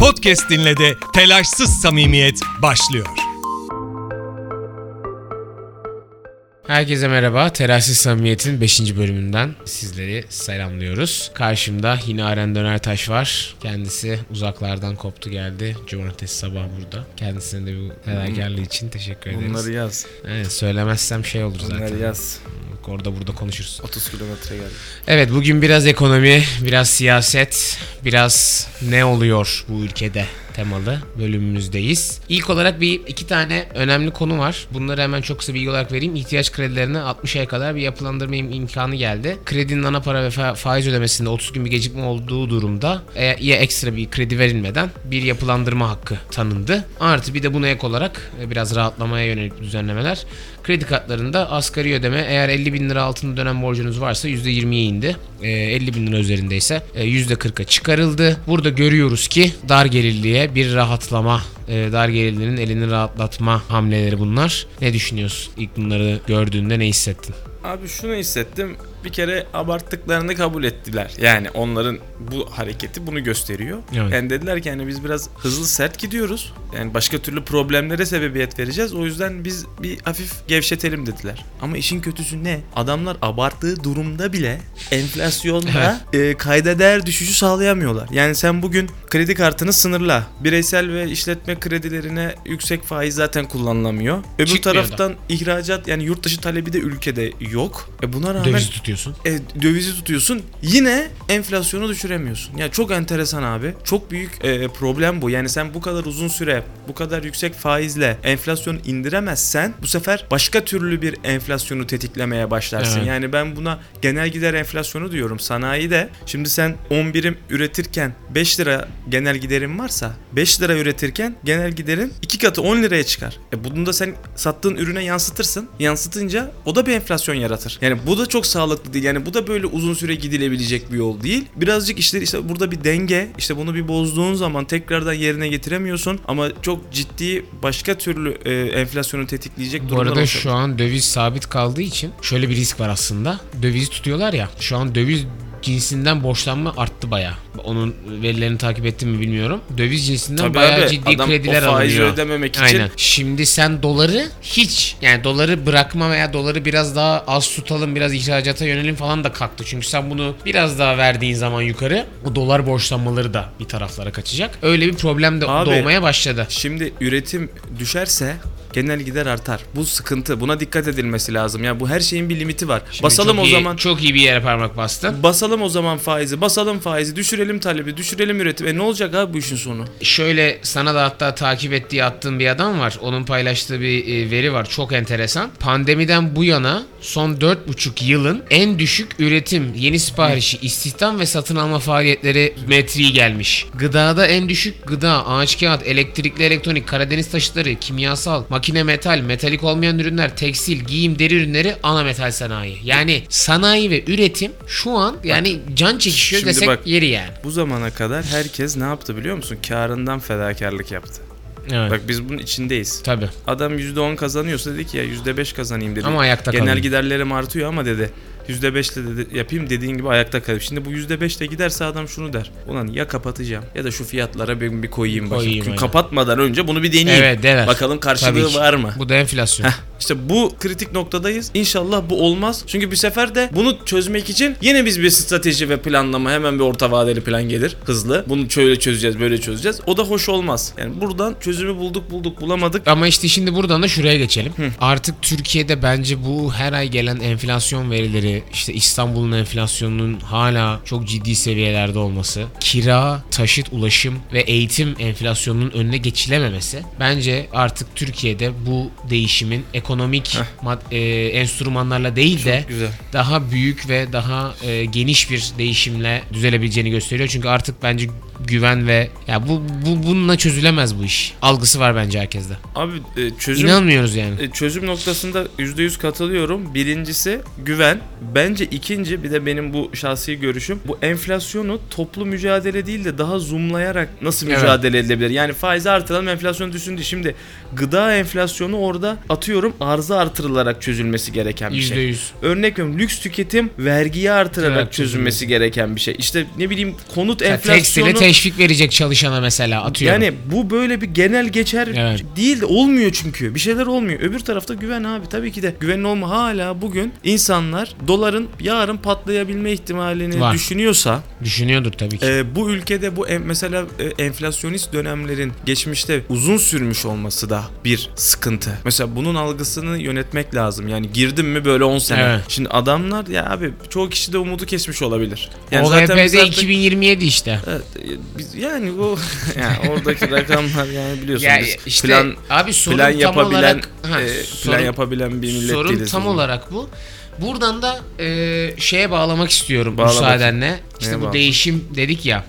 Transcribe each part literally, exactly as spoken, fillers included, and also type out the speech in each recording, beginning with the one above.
Podcast dinle de telaşsız samimiyet başlıyor. Herkese merhaba. Telaşsız Samimiyet'in beşinci bölümünden sizleri selamlıyoruz. Karşımda yine Aren Dönertaş var. Kendisi uzaklardan koptu geldi. Cumartesi sabah burada. Kendisine de bu fedakarlığı için teşekkür ederiz. Bunları yaz. Evet, söylemezsem şey olur zaten. Bunları yaz. Orada burada konuşuruz. otuz kilometre geldi. Evet, bugün biraz ekonomi, biraz siyaset, biraz ne oluyor bu ülkede temalı bölümümüzdeyiz. İlk olarak bir iki tane önemli konu var. Bunları hemen çok kısa bilgi olarak vereyim. İhtiyaç kredilerine altmış aya kadar bir yapılandırma im- imkanı geldi. Kredinin ana para ve fa- faiz ödemesinde otuz gün bir gecikme olduğu durumda e- ya ekstra bir kredi verilmeden bir yapılandırma hakkı tanındı. Artı bir de buna ek olarak e, biraz rahatlamaya yönelik düzenlemeler. Kredi kartlarında asgari ödeme eğer elli bin lira altında dönem borcunuz varsa yüzde yirmiye indi. E, elli bin lira üzerindeyse e, yüzde kırka çıkarıldı. Burada görüyoruz ki dar gelirliye bir rahatlama, e, dar gelirlinin elini rahatlatma hamleleri bunlar. Ne düşünüyorsun? İlk bunları gördüğünde ne hissettin? Abi şunu hissettim. Bir kere abarttıklarını kabul ettiler. Yani onların bu hareketi bunu gösteriyor. Evet. Yani dediler ki hani biz biraz hızlı sert gidiyoruz. Yani başka türlü problemlere sebebiyet vereceğiz. O yüzden biz bir hafif gevşetelim dediler. Ama işin kötüsü ne? Adamlar abarttığı durumda bile enflasyonda e, kayda değer düşüşü sağlayamıyorlar. Yani sen bugün kredi kartını sınırla. Bireysel ve işletme kredilerine yüksek faiz zaten kullanılamıyor. Öbür Çıkmıyor taraftan da. ihracat yani yurt dışı talebi de ülkede yok. E buna rağmen Döviz tutuyorsun. E, dövizi tutuyorsun. Yine enflasyonu düşüremiyorsun. Yani çok enteresan abi. Çok büyük e, problem bu. Yani sen bu kadar uzun süre bu kadar yüksek faizle enflasyonu indiremezsen bu sefer başka türlü bir enflasyonu tetiklemeye başlarsın. Evet. Yani ben buna genel gider enflasyonu diyorum. Sanayide şimdi sen on birim üretirken beş lira genel giderin varsa beş lira üretirken genel giderin iki katı on liraya çıkar. E bunu da sen sattığın ürüne yansıtırsın. Yansıtınca o da bir enflasyon yaratır. Yani bu da çok sağlıklı değil. Yani bu da böyle uzun süre gidilebilecek bir yol değil. Birazcık işte, işte burada bir denge. İşte bunu bir bozduğun zaman tekrardan yerine getiremiyorsun. Ama çok ciddi başka türlü e, enflasyonu tetikleyecek Bu durumlar arada olacak. şu an döviz sabit kaldığı için şöyle bir risk var aslında. Dövizi tutuyorlar ya. Şu an döviz cinsinden borçlanma arttı bayağı. Onun verilerini takip ettim mi bilmiyorum. Döviz cinsinden Tabii bayağı abi, ciddi adam krediler o faizi alınıyor. ödememek için. Aynen. Şimdi sen doları hiç yani doları bırakma veya doları biraz daha az tutalım, biraz ihracata yönelim falan da kalktı. Çünkü sen bunu biraz daha verdiğin zaman yukarı o dolar borçlanmaları da bir taraflara kaçacak. Öyle bir problem de Abi, doğmaya başladı. Şimdi üretim düşerse genel gider artar. Bu sıkıntı. Buna dikkat edilmesi lazım. Ya bu her şeyin bir limiti var. Şimdi basalım çok o iyi, zaman. çok iyi bir yere parmak bastın. Basalım o zaman faizi. Basalım faizi. Düşürelim talebi. Düşürelim üretim. E ne olacak abi bu işin sonu? Şöyle sana da hatta takip ettiği attığım bir adam var. Onun paylaştığı bir e, veri var. Çok enteresan. Pandemiden bu yana son dört buçuk yılın en düşük üretim, yeni siparişi, istihdam ve satın alma faaliyetleri metriği gelmiş. Gıdada en düşük gıda, ağaç kağıt, elektrikli elektronik, Karadeniz taşıtları, kimyasal, makine metal, metalik olmayan ürünler, tekstil, giyim, deri ürünleri, ana metal sanayi. Yani sanayi ve üretim şu an yani can çekişiyor Şimdi desek bak, yeri yani. Bu zamana kadar herkes ne yaptı biliyor musun? Kârından fedakarlık yaptı. Evet. Bak biz bunun içindeyiz. Tabii. Adam yüzde on kazanıyorsa dedi ki ya yüzde beş kazanayım dedi. Ama ayakta Genel kalayım. giderlerim artıyor ama dedi yüzde beşle dedi yapayım, dediğin gibi ayakta kalayım. Şimdi bu yüzde beşle giderse adam şunu der. Ulan ya kapatacağım ya da şu fiyatlara ben bir koyayım, Koyayım, bakayım. aynen. Kapatmadan önce bunu bir deneyeyim. Evet, evet. Bakalım Tabii karşılığı ki. var mı? Bu da enflasyon. Heh, işte bu kritik noktadayız. İnşallah bu olmaz. Çünkü bir sefer de bunu çözmek için yine biz bir strateji ve planlama, hemen bir orta vadeli plan gelir. Hızlı. Bunu şöyle çözeceğiz, böyle çözeceğiz. O da hoş olmaz. Yani buradan çözümü bulduk bulduk bulamadık. Ama işte şimdi buradan da şuraya geçelim. Hı. Artık Türkiye'de bence bu her ay gelen enflasyon verileri, işte İstanbul'un enflasyonunun hala çok ciddi seviyelerde olması, kira, taşıt, ulaşım ve eğitim enflasyonunun önüne geçilememesi bence artık Türkiye'de bu değişimin ekonomik mad- e, enstrümanlarla değil de Çok güzel. daha büyük ve daha e, geniş bir değişimle düzelebileceğini gösteriyor. Çünkü artık bence güven ve ya bu, bu bununla çözülemez bu iş. Algısı var bence herkeste. Abi e, çözüm İnanmıyoruz yani. e, çözüm noktasında yüzde yüz katılıyorum. Birincisi güven. Bence ikinci, bir de benim bu şahsi görüşüm, bu enflasyonu toplu mücadele değil de daha zoomlayarak nasıl Evet. mücadele edilebilir? Yani faizi artıralım, enflasyon düşsün diye. Şimdi gıda enflasyonu orada atıyorum arıza artırılarak çözülmesi gereken bir yüzde şey. yüz. Örnek veriyorum, lüks tüketim vergiyi artırarak Evet, çözülmesi gereken bir şey. İşte ne bileyim konut Ya enflasyonu. tekstili teşvik verecek çalışana mesela, atıyorum. Yani bu böyle bir genel geçer Evet. değil de olmuyor çünkü. Bir şeyler olmuyor. Öbür tarafta güven abi. Tabii ki de güvenin olma, hala bugün insanlar doların yarın patlayabilme ihtimalini Var. düşünüyorsa Düşünüyordur tabii ki. e, bu ülkede bu en, mesela e, enflasyonist dönemlerin geçmişte uzun sürmüş olması da bir sıkıntı. Mesela bunun algısını yönetmek lazım. Yani girdim mi böyle on sene. Evet. Şimdi adamlar ya abi çoğu kişi de umudu kesmiş olabilir. Yani O zaten biz V P D artık- iki bin yirmi yedi işte. Evet, e, biz yani o yani oradaki rakamlar yani biliyorsun Ya biz işte plan abi sorun plan tam yapabilen olarak ha, e, sorun, plan yapabilen bir millet sorun değiliz. tam biz. olarak bu. Buradan da e, şeye bağlamak istiyorum Bağla müsaadenle. İşte Neye bu bağla? değişim dedik ya.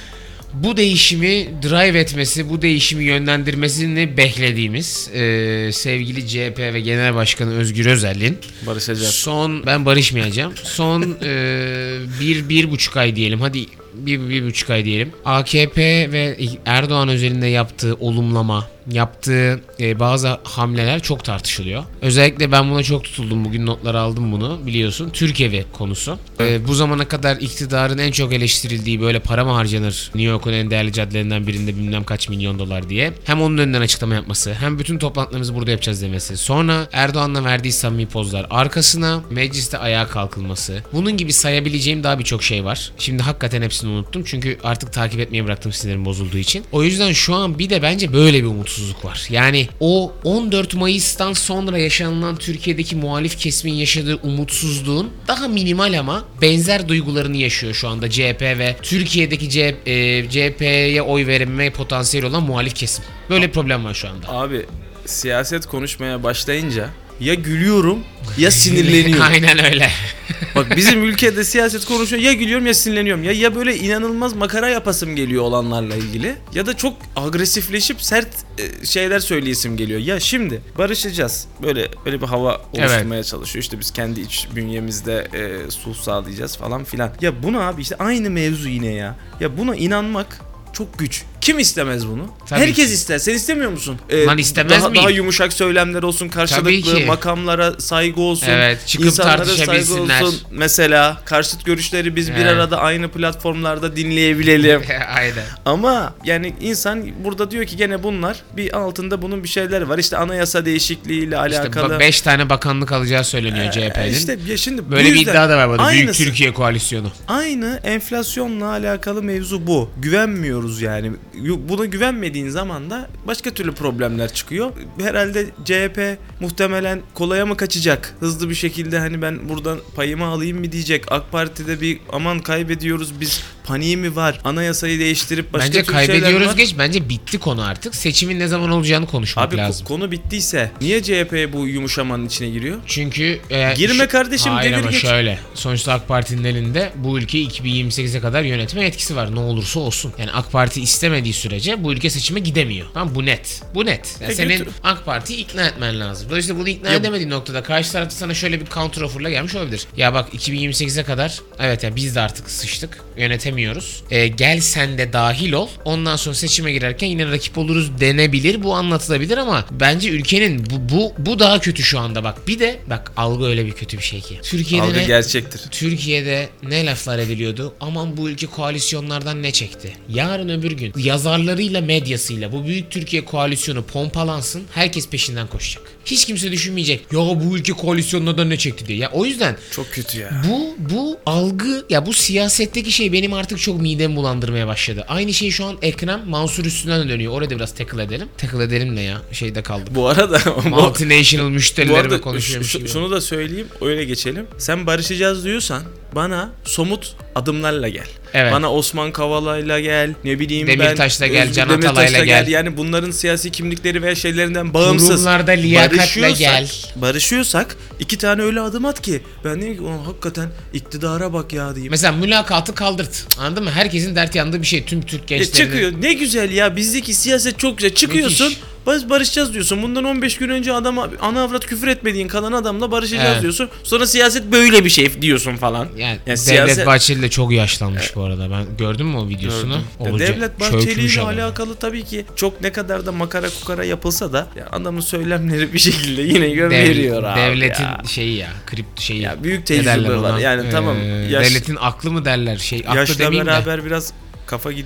Bu değişimi drive etmesi, bu değişimi yönlendirmesini beklediğimiz e, sevgili C H P ve Genel Başkanı Özgür Özel'in Barışacağız. son, ben barışmayacağım. Son e, bir, bir buçuk ay diyelim. Hadi bir, bir buçuk ay diyelim. A K P ve Erdoğan özelinde yaptığı olumlama, yaptığı e, bazı hamleler çok tartışılıyor. Özellikle ben buna çok tutuldum. Bugün notları aldım bunu, biliyorsun. Türk evi konusu. E, bu zamana kadar iktidarın en çok eleştirildiği böyle para mı harcanır New York'un en değerli caddelerinden birinde bilmem kaç milyon dolar diye. Hem onun önünden açıklama yapması, hem bütün toplantılarımızı burada yapacağız demesi. Sonra Erdoğan'la verdiği samimi pozlar. Arkasına mecliste ayağa kalkılması. Bunun gibi sayabileceğim daha birçok şey var. Şimdi hakikaten hepsini unuttum. Çünkü artık takip etmeyi bıraktım sinirlerim bozulduğu için. O yüzden şu an bir de bence böyle bir umutsuzluk var. Yani o on dört Mayıs'tan sonra yaşanılan Türkiye'deki muhalif kesimin yaşadığı umutsuzluğun daha minimal ama benzer duygularını yaşıyor şu anda C H P ve Türkiye'deki C H P'ye oy verme potansiyeli olan muhalif kesim. Böyle bir problem var şu anda. Abi siyaset konuşmaya başlayınca ya gülüyorum ya sinirleniyorum. Aynen öyle. Bak bizim ülkede siyaset konuşuyor, ya gülüyorum ya sinirleniyorum. Ya ya böyle inanılmaz makara yapasım geliyor olanlarla ilgili ya da çok agresifleşip sert e, şeyler söyleyesim geliyor. Ya şimdi barışacağız. Böyle böyle bir hava oluşturmaya çalışıyor. İşte biz kendi iç bünyemizde e, sulh sağlayacağız falan filan. Ya buna abi işte aynı mevzu yine ya. Ya buna inanmak çok güç. Kim istemez bunu? Tabii Herkes ki. ister. Sen istemiyor musun? Ee, Lan istemez daha, miyim? daha yumuşak söylemler olsun, Tabii karşılıklı ki. makamlara saygı olsun. Evet, çıkıp insanlara tartışabilsinler. saygı olsun. Mesela karşıt görüşleri biz bir Evet. arada aynı platformlarda dinleyebilelim. Aynen. Ama yani insan burada diyor ki gene bunlar bir altında bunun bir şeyler var. İşte anayasa değişikliğiyle alakalı. İşte beş tane bakanlık alacağı söyleniyor Ee, C H P'nin. işte ya şimdi bu Böyle bir yüzden iddia da var burada. Büyük aynısı. Türkiye koalisyonu. Aynı enflasyonla alakalı mevzu bu. Güvenmiyoruz yani. Buna güvenmediğin zaman da başka türlü problemler çıkıyor. Herhalde C H P muhtemelen kolaya mı kaçacak? Hızlı bir şekilde hani ben buradan payımı alayım mı diyecek. AK Parti'de bir aman kaybediyoruz biz, paniği mi var? Anayasayı değiştirip başka Bence türlü şeyler kaybediyoruz var. geç. Bence bitti konu artık. Seçimin ne zaman olacağını konuşmak Abi ko- lazım. konu bittiyse niye C H P bu yumuşamanın içine giriyor? Çünkü e, Girme şu- kardeşim, Hayır devir ama geç. şöyle. Sonuçta AK Parti'nin elinde bu ülkeyi iki bin yirmi sekize kadar yönetme etkisi var. Ne olursa olsun. Yani AK Parti istemediği sürece bu ülke seçime gidemiyor. Tamam, bu net. Bu net. Yani E, senin götür. AK Parti'yi ikna etmen lazım. Dolayısıyla bunu ikna Ya- edemediğin noktada karşı tarafta sana şöyle bir counter offer'la gelmiş olabilir. Ya bak iki bin yirmi sekize kadar evet ya biz de artık sıçtık. Yönetemiyoruz. E, gel sen de dahil ol. Ondan sonra seçime girerken yine rakip oluruz denebilir. Bu anlatılabilir ama bence ülkenin bu bu bu daha kötü şu anda bak. Bir de bak algı öyle bir kötü bir şey ki. Türkiye'de Algı ne, gerçektir. Türkiye'de ne laflar ediliyordu? Aman bu ülke koalisyonlardan ne çekti? Yarın öbür gün yazarlarıyla medyasıyla bu büyük Türkiye koalisyonu pompalansın. Herkes peşinden koşacak. Hiç kimse düşünmeyecek. Ya bu ülke koalisyonlardan ne çekti diye. Ya o yüzden Çok kötü ya. bu bu algı ya bu siyasetteki şey benim artık çok midemi bulandırmaya başladı. Aynı şey şu an Ekrem Mansur üstünden de dönüyor. Orada biraz tackle edelim. Tackle edelim ne ya? Şeyde kaldık. Bu arada Multinational Bu müşterilerime arada konuşuyormuş şu- gibi. şunu da söyleyeyim, öyle geçelim. Sen barışacağız diyorsan bana somut adımlarla gel. Evet. Bana Osman Kavala'yla gel, ne bileyim ben Demirtaş'la gel, Özgür Can Demirtaş'la Atalay'la gel. Yani bunların siyasi kimlikleri ve şeylerinden bağımsız. Kurumlarda liyakatla Barışıyorsak- gel. Barışıyorsak iki tane öyle adım at ki ben diyeyim ki "Ulan hakikaten iktidara bak ya" diyeyim. Mesela mülakatı kaldırt. Anladın mı? Herkesin dert yandığı bir şey. Tüm Türk E, gençlerinin. çıkıyor. Ne güzel ya, bizdeki siyaset çok güzel. Çıkıyorsun. Müthiş. Barış, barışacağız diyorsun. Bundan on beş gün önce adama ana avrat küfür etmediğin kalan adamla barışacağız Evet. diyorsun. Sonra siyaset böyle bir şey diyorsun falan. Yani, Yani Devlet siyaset- Bahçeli de çok yaşlanmış bu arada. Ben gördün mü o videosunu? Gördüm. Ya Olunca Devlet Bahçeli çökmüş ile adam. alakalı tabii ki çok ne kadar da makara kukara yapılsa da ya adamın söylemleri bir şekilde yine yön Dev- veriyor abi Devletin ya. şeyi ya, kript şeyi. Ya büyük Ne derler tecrübe var. ona? Yani Ee, tamam. Yaş, Devletin aklı mı derler? Şey, aklı yaşla demeyeyim de. beraber biraz kafa gidiyor mu?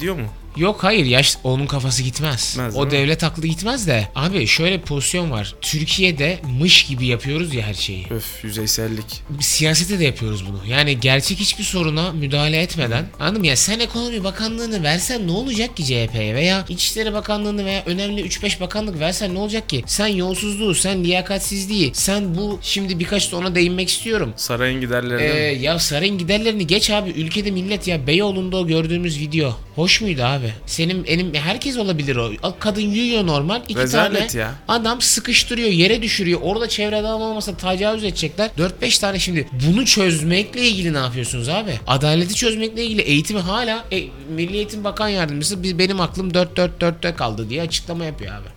Yok hayır, yaş onun kafası gitmez. Gitmez, O değil mi? devlet aklı gitmez de. Abi şöyle bir pozisyon var. Türkiye'de mış gibi yapıyoruz ya her şeyi. Öf, yüzeysellik. Siyasete de yapıyoruz bunu. Yani gerçek hiçbir soruna müdahale etmeden. Anladın mı ya, sen ekonomi bakanlığını versen ne olacak ki C H P'ye, veya İçişleri Bakanlığını veya önemli üç beş bakanlık versen ne olacak ki? Sen yolsuzluğu, sen liyakatsizliği, sen bu şimdi birkaç da ona değinmek istiyorum. Sarayın giderlerini. Ee, ya sarayın giderlerini geç abi, ülkede millet ya, Beyoğlu'nda o gördüğümüz video hoş muydu abi? Senin benim herkes olabilir o. Kadın yürüyor normal, iki Rezalet tane ya. adam sıkıştırıyor, yere düşürüyor. Orada çevreden olmasa tacavüz edecekler. dört beş tane şimdi bunu çözmekle ilgili ne yapıyorsunuz abi? Adaleti çözmekle ilgili eğitimi hala e, Milli Eğitim Bakan Yardımcısı biz benim aklım dört dört dörtte kaldı diye açıklama yapıyor abi.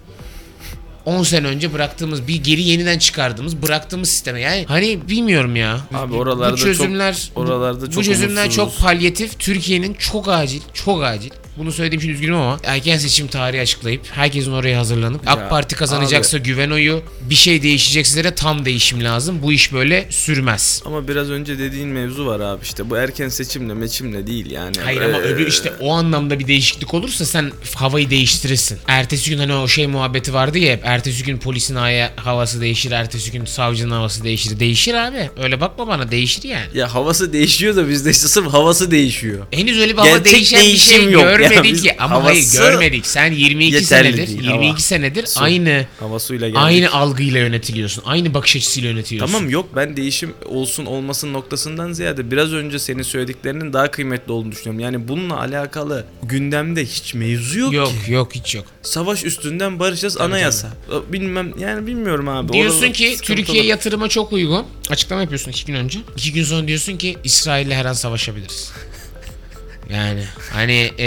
on sene önce bıraktığımız, bir geri yeniden çıkardığımız, bıraktığımız sisteme. Yani hani bilmiyorum ya. Abi oralarda bu çözümler çok, oralarda çok bu çözümler umutsuzuz. çok palyatif. Türkiye'nin çok acil, çok acil. Bunu söylediğim için üzgünüm ama erken seçim tarihi açıklayıp herkesin oraya hazırlanıp Ya, AK Parti kazanacaksa abi. güven oyu, bir şey değişecekse de tam değişim lazım. Bu iş böyle sürmez. Ama biraz önce dediğin mevzu var abi, işte bu erken seçimle meçimle değil yani. Hayır ama Ee, öbür işte o anlamda bir değişiklik olursa sen havayı değiştirirsin. Ertesi gün hani o şey muhabbeti vardı ya hep, ertesi gün polisin haya- havası değişir, ertesi gün savcının havası değişir. Değişir abi. Öyle bakma bana, değişir yani. Ya havası değişiyor da bizde işte sırf havası değişiyor. Henüz öyle bir hava Gerçek değişen bir değişim şey yok. Ya görmedik biz ki. Ama havası hayır görmedik. Sen yirmi iki yeterli senedir, değil, yirmi iki hava. senedir Su. aynı Hava suyla geldik. aynı algıyla yönetiliyorsun. Aynı bakış açısıyla yönetiliyorsun. Tamam, yok ben değişim olsun olmasın noktasından ziyade biraz önce senin söylediklerinin daha kıymetli olduğunu düşünüyorum. Yani bununla alakalı gündemde hiç mevzu yok, Yok ki. yok hiç yok. Savaş üstünden barışacağız, anayasa. Bilmem yani, bilmiyorum abi. Diyorsun Oralar ki sıkıntılı. Türkiye yatırıma çok uygun. Açıklama yapıyorsun iki gün önce. İki gün sonra diyorsun ki İsrail'le her an savaşabiliriz. Yani hani ee,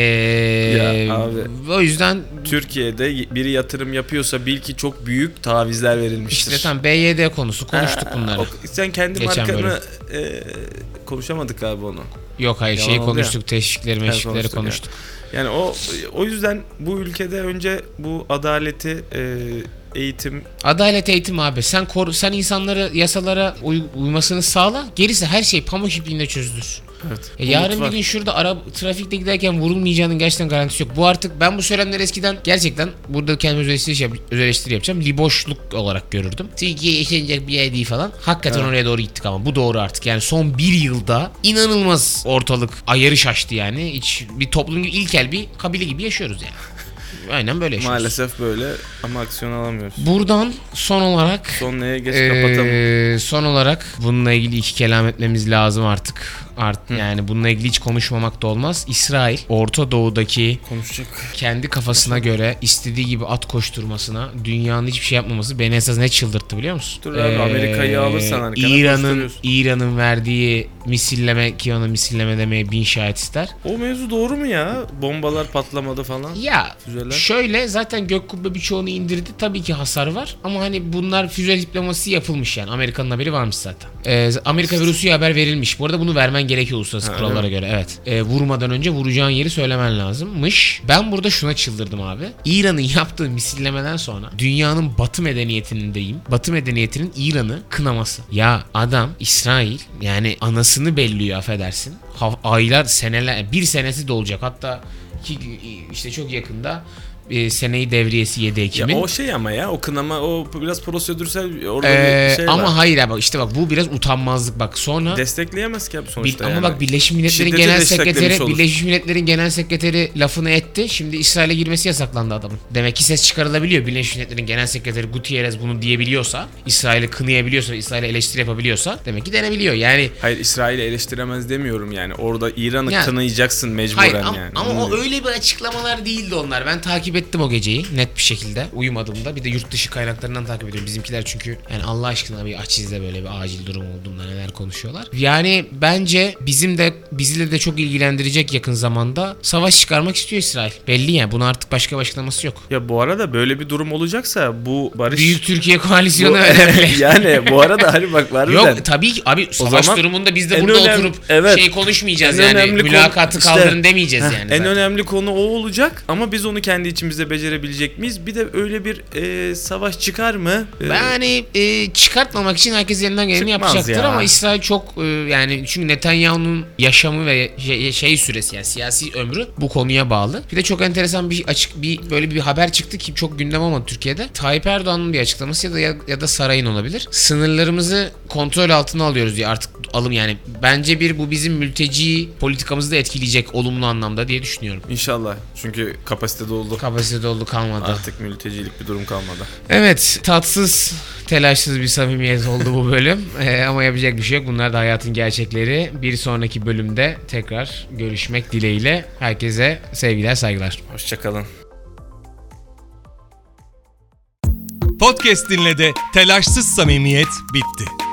Ya abi. o yüzden Türkiye'de biri yatırım yapıyorsa bil ki çok büyük tavizler verilmiştir. işte tam B Y D konusu konuştuk Ha, bunları. o- sen kendi Geçen markanı e, konuşamadık abi onu. Yok hayır Yalan şey oldu konuştuk, teşvikleri meşvikleri konuştuk ya. konuştuk. Yani o o yüzden bu ülkede önce bu adaleti, e, eğitim, Adalet eğitim abi. Sen koru, sen insanları yasalara uy- uymasını sağla. Gerisi her şey pamuk ipliğinde çözülür. evet. E yarın umut bir var. gün şurada ara trafikte giderken vurulmayacağının gerçekten garantisi yok. Bu artık ben bu söylemleri eskiden gerçekten burada kendime öz eleştiri, yap- öz eleştiri yapacağım. Liboşluk olarak görürdüm. Türkiye yaşanacak bir yer değil falan. Hakikaten Evet. oraya doğru gittik ama bu doğru artık. Yani son bir yılda inanılmaz ortalık ayarı şaştı yani. Hiç bir toplum gibi, ilkel bir kabile gibi yaşıyoruz yani. Aynen böyle yaşıyoruz. Maalesef böyle ama aksiyon alamıyoruz. Buradan son olarak Son neye geç Ee, kapatalım. son olarak bununla ilgili iki kelam etmemiz lazım artık. Art yani bununla ilgili hiç konuşmamak da olmaz. İsrail Orta Doğu'daki Konuşacak. kendi kafasına göre istediği gibi at koşturmasına, dünyanın hiçbir şey yapmaması beni esas ne çıldırttı biliyor musun? Dur abi, Amerika'yı alırsan arkana İran'ın koşturuyorsun. İran'ın verdiği misilleme, ki ona misilleme demeye bin şahit ister. O mevzu doğru mu ya? Bombalar patlamadı falan. Ya Füzeler. şöyle, zaten gök kubbe birçoğunu indirdi. Tabii ki hasar var ama hani bunlar füze diplomasi yapılmış yani. Amerika'nın haberi varmış zaten. Ee, Amerika ve Rusya'ya haber verilmiş. Bu arada bunu vermen gerekiyor uluslararası Ha, kurallara öyle göre. Evet. Ee, vurmadan önce vuracağın yeri söylemen lazımmış. Ben burada şuna çıldırdım abi. İran'ın yaptığı misillemeden sonra dünyanın batı medeniyetindeyim. Batı medeniyetinin İran'ı kınaması. Ya adam İsrail yani anasını belliyor, affedersin. Ha- aylar, seneler, bir senesi de olacak. Hatta ki işte çok yakında e, seneyi devriyesi yedi Ekim'in. Ya o şey ama ya o kınama o biraz prosedürsel orada Ee, bir şey ama var. hayır abi, işte bak bu biraz utanmazlık bak sonra. Destekleyemez ki abi Bil- sonuçta ama yani. bak Birleşmiş Milletler'in Şiddeti Genel desteklemiş Sekreteri olur. Birleşmiş Milletler'in Genel Sekreteri lafını etti. Şimdi İsrail'e girmesi yasaklandı adamın. Demek ki ses çıkarılabiliyor. Birleşmiş Milletler'in Genel Sekreteri Gutierrez bunu diyebiliyorsa, İsrail'i kınayabiliyorsa, İsrail'e eleştiri yapabiliyorsa demek ki denebiliyor. Yani Hayır, İsrail'i eleştiremez demiyorum yani. Orada İran'ı Yani- kınayacaksın mecburen hayır ama, yani. ama Onu o diyorum. öyle bir açıklamalar değildi onlar. Ben takip ettim o geceyi net bir şekilde. Uyumadığımda. Bir de yurt dışı kaynaklarından takip ediyorum. Bizimkiler çünkü yani Allah aşkına bir aç izle böyle bir acil durum olduğunda neler konuşuyorlar. Yani bence bizim de bizi de çok ilgilendirecek yakın zamanda savaş çıkarmak istiyor İsrail. Belli yani. Bunun artık başka bir açıklaması yok. Ya bu arada böyle bir durum olacaksa bu barış... Büyük Türkiye koalisyonu Bu- önemli. yani bu arada hani bak var Yok tabii ki abi savaş zaman durumunda biz de en burada önem- oturup evet. şey konuşmayacağız En yani. önemli konu- Mülakatı işte- kaldırın demeyeceğiz Heh, yani. En zaten. önemli konu o olacak ama biz onu kendi içimizde işimizde becerebilecek miyiz? Bir de öyle bir e, savaş çıkar mı? E, Yani e, çıkartmamak için herkes elinden geleni Çıkmaz yapacaktır ya. ama İsrail çok e, yani çünkü Netanyahu'nun yaşamı ve şey, şey süresi yani siyasi ömrü bu konuya bağlı. Bir de çok enteresan bir açık bir böyle bir haber çıktı ki çok gündem olmadı Türkiye'de. Tayyip Erdoğan'ın bir açıklaması ya da ya, ya da sarayın olabilir. Sınırlarımızı kontrol altına alıyoruz diye artık alım yani bence bir bu bizim mülteci politikamızı da etkileyecek olumlu anlamda diye düşünüyorum. İnşallah. Çünkü kapasite doldu. Kapasite oldu kalmadı. Artık mültecilik bir durum kalmadı. Evet, tatsız, telaşsız bir samimiyet oldu bu bölüm. Ee, ama yapacak bir şey yok. Bunlar da hayatın gerçekleri. Bir sonraki bölümde tekrar görüşmek dileğiyle. Herkese sevgiler, saygılar. Hoşçakalın. Podcast dinle de telaşsız samimiyet bitti.